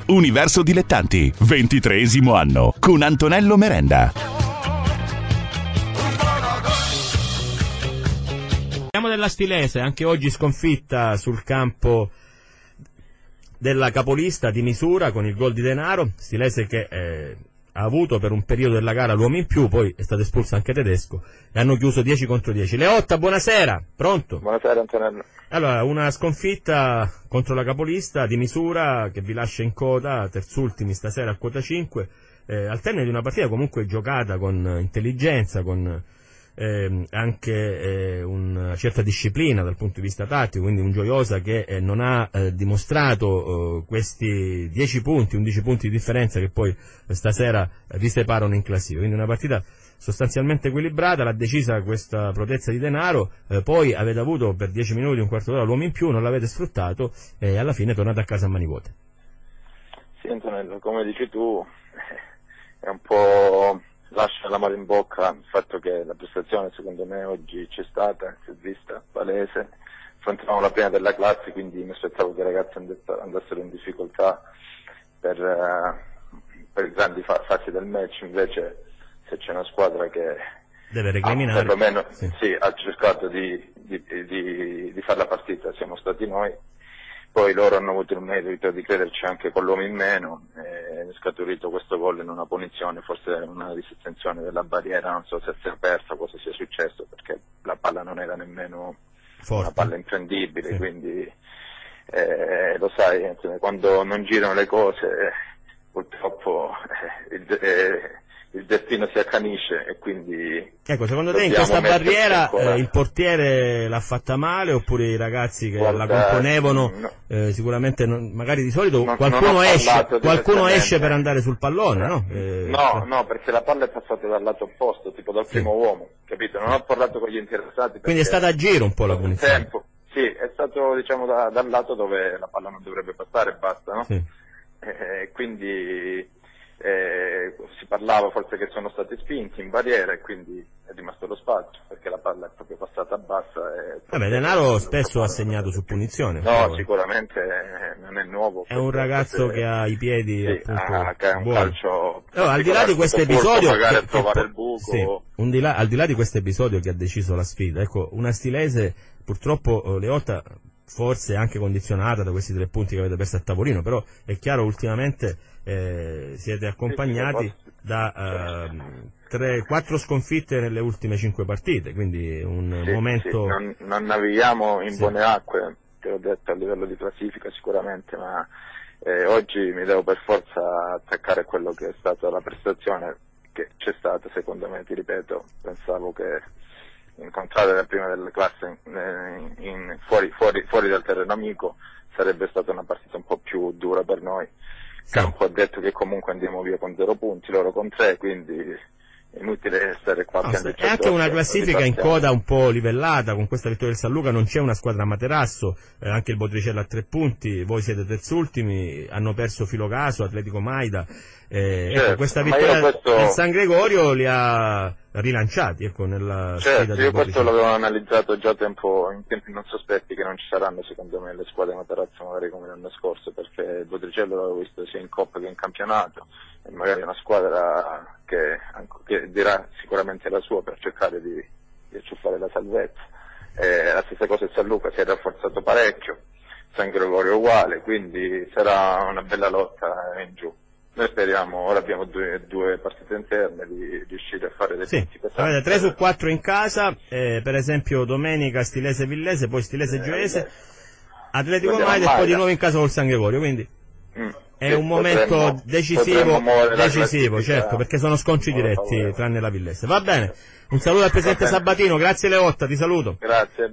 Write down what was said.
Universo Dilettanti, 23° anno, con Antonello Merenda. Parliamo della Stilese, anche oggi sconfitta sul campo della capolista di misura con il gol di Denaro. Stilese che ha avuto per un periodo della gara l'uomo in più, poi è stato espulso anche Tedesco e hanno chiuso 10-10. Leotta, buonasera, pronto? Buonasera Antonello. Allora, una sconfitta contro la capolista di misura che vi lascia in coda, terzultimi stasera a quota 5, al termine di una partita comunque giocata con intelligenza, con anche una certa disciplina dal punto di vista tattico, quindi un Gioiosa che non ha dimostrato questi 10 punti, 11 punti di differenza che poi stasera riseparano in classifica, quindi una partita sostanzialmente equilibrata. L'ha decisa questa protezza di Denaro, poi avete avuto per 10 minuti, un quarto d'ora l'uomo in più, non l'avete sfruttato e alla fine tornate a casa a mani vuote. Sì Antonello, come dici tu, è un po'... lascia l'amaro in bocca il fatto che la prestazione secondo me oggi c'è stata, si è vista, palese. Affrontavamo la prima della classe, quindi mi aspettavo che i ragazzi andassero in difficoltà per i grandi fasi del match. Invece se c'è una squadra che deve recriminare, perlomeno sì, ha cercato di fare la partita, siamo stati noi. Poi loro hanno avuto il merito di crederci anche con l'uomo in meno, è scaturito questo gol in una punizione, forse una disastenzione della barriera, non so se si è persa, cosa sia successo, perché la palla non era nemmeno forte, una palla imprendibile, sì. Quindi lo sai, quando non girano le cose purtroppo il destino si accanisce e quindi... Ecco, secondo te in questa barriera il portiere l'ha fatta male oppure i ragazzi che la componevano? No. Sicuramente magari di solito qualcuno esce per andare sul pallone, no? No, perché la palla è passata dal lato opposto, tipo dal primo uomo, capito? Non ho parlato con gli interessati. Quindi è stata a giro un po' la punizione. Sì, è stato diciamo dal lato dove la palla non dovrebbe passare e basta, no? Sì. Quindi... si parlava forse che sono stati spinti in barriera e quindi è rimasto lo spazio perché la palla è proprio passata bassa. Denaro spesso ha segnato su punizione. No, sicuramente non è nuovo. È un ragazzo che ha i piedi che è un calcio. Al di là di questo episodio, il buco. Al di là di questo episodio che ha deciso la sfida, ecco, una Stilese purtroppo Leotta forse anche condizionata da questi 3 punti che avete perso a tavolino, però è chiaro ultimamente siete accompagnati da 4 sconfitte nelle ultime 5 partite, quindi un momento... Sì. Non navighiamo in buone acque, te l'ho detto, a livello di classifica sicuramente, ma oggi mi devo per forza attaccare a quello che è stata la prestazione che c'è stata, secondo me, ti ripeto, pensavo che incontrare la prima della classe fuori dal terreno amico sarebbe stata una partita un po' più dura per noi. Campo ha detto che comunque andiamo via con 0 punti, loro con 3, quindi è inutile stare qua. È anche una classifica in coda un po' livellata, con questa vittoria del San Luca non c'è una squadra a Materasso, anche il Botricello a 3 punti, voi siete terzultimi, hanno perso Filocaso, Atletico Maida, ecco, questa vittoria del San Gregorio li ha rilanciati, ecco, nella sfida del io questo l'avevo analizzato già in tempi non sospetti che non ci saranno secondo me le squadre Materazzo magari come l'anno scorso, perché il Botricello l'avevo visto sia in Coppa che in campionato e magari una squadra che dirà sicuramente la sua per cercare di acciuffare la salvezza. La stessa cosa il San Luca si è rafforzato parecchio, San Gregorio uguale, quindi sarà una bella lotta in giù. Noi speriamo, ora abbiamo due partite interne, di riuscire a fare dei punti pesanti. Avete 3 su 4 in casa, per esempio domenica Stilese Villese, poi Stilese Gioese, Atletico Maida e poi di nuovo in casa col San Gregorio, quindi è un momento decisivo, certo, perché sono sconci diretti tranne la Villese. Va bene, un saluto al presidente Sabatino, grazie Leotta, ti saluto. Grazie.